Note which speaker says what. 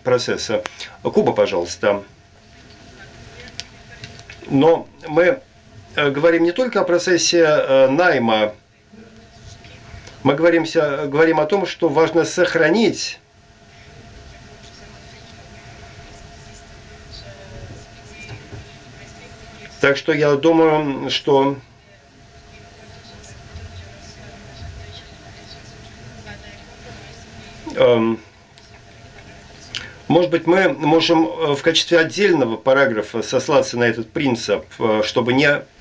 Speaker 1: процесса. Куба, пожалуйста. Но мы говорим не только о процессе найма, мы говорим о том, что важно сохранить Так что я думаю, что может быть, мы можем в качестве отдельного параграфа сослаться на этот принцип, чтобы не